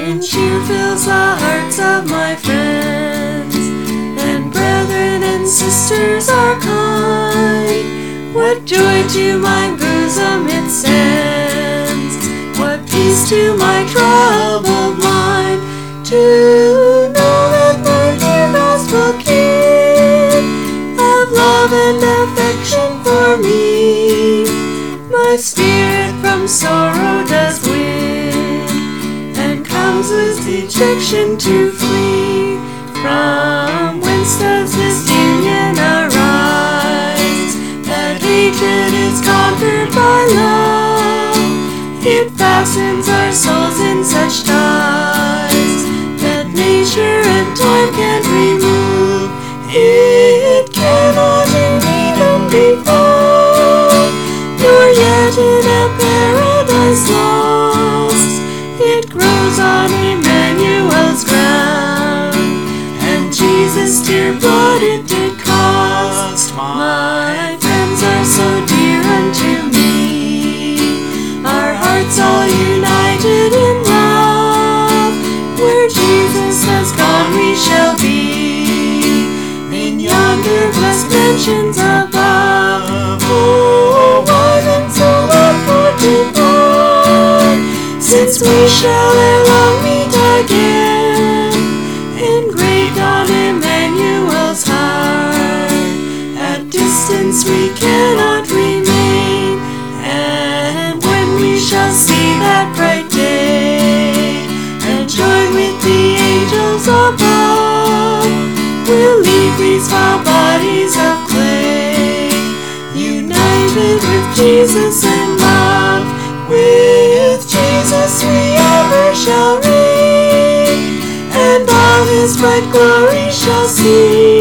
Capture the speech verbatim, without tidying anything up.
and cheer fills the hearts of my friends, and brethren and sisters are kind. What joy to my bosom it sends, what peace to my troubled mind, to know that my dear gospel kin have love and affection for me. My spirit from sorrow does win, and comes with dejection to flee. From whence does this union arise, that hatred is conquered by love? It fastens our souls in such ties, that nature and time can't remove. It cannot indeed undefile, nor yet in a paradise lost. It grows on Emmanuel's ground, and Jesus' dear blood it did cost. My friends are so dear unto me, our hearts all united in love. Where Jesus has gone we shall be, in yonder blessed mansions above. Oh, why then so long for to part, since we shall ere long meet again, in great on Emmanuel's heart. At distance we cannot remain, and when we shall see that bright day, and join with the angels above, we'll leave these foul bodies of clay, united with Jesus in love. With Jesus we ever shall reign, and all his bright glory shall see.